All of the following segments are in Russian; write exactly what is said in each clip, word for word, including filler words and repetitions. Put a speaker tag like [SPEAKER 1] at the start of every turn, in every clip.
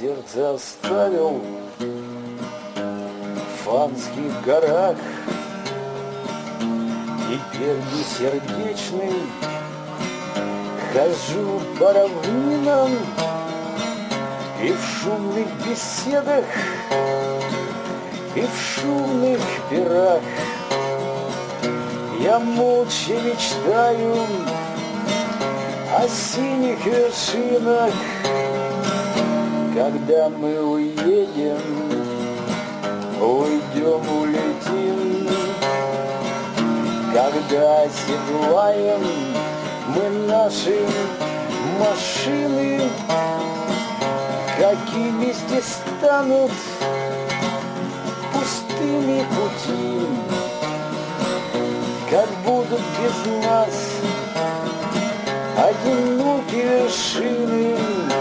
[SPEAKER 1] сердце оставил в Фанских горах. Теперь бессердечный хожу по равнинам, и в шумных беседах, и в шумных пирах я молча мечтаю о синих вершинах. Когда мы уедем, уйдем, улетим, когда оседлаем мы наши машины, какими здесь станут пустыми пути, как будут без нас одинокие вершины.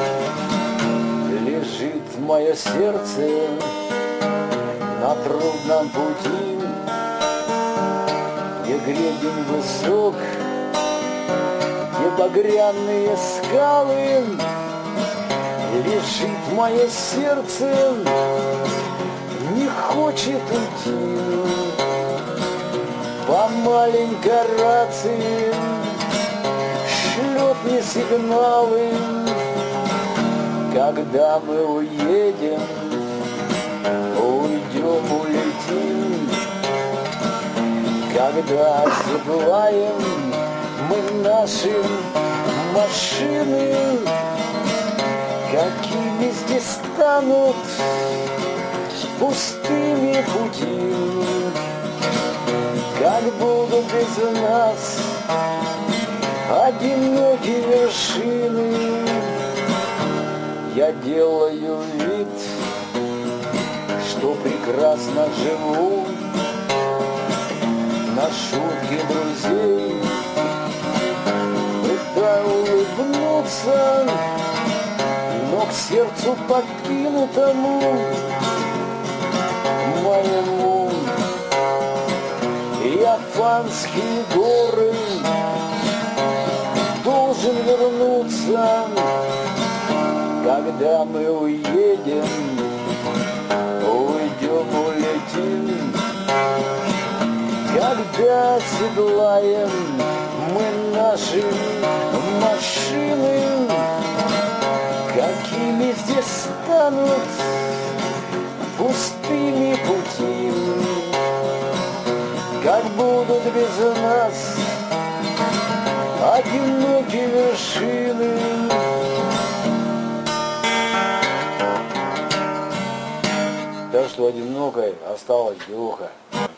[SPEAKER 1] Лежит мое сердце на трудном пути, где гребень высок, где багряные скалы. Лежит мое сердце, не хочет уйти по маленькой рации, шлет мне сигналы. Когда мы уедем, уйдем, улетим, когда оседлаем мы наши машины, какими здесь станут пустыми пути, как будут без нас одинокие вершины. Я делаю вид, что прекрасно живу, на шутки друзей пытаюсь улыбнуться, но к сердцу покинутому моему я в Фанские горы должен вернуться. Когда мы уедем, уйдем, улетим, когда оседлаем мы наши машины, какими здесь станут пустыми пути, как будут без нас одинокие вершины. Так что одинокой осталась девуха.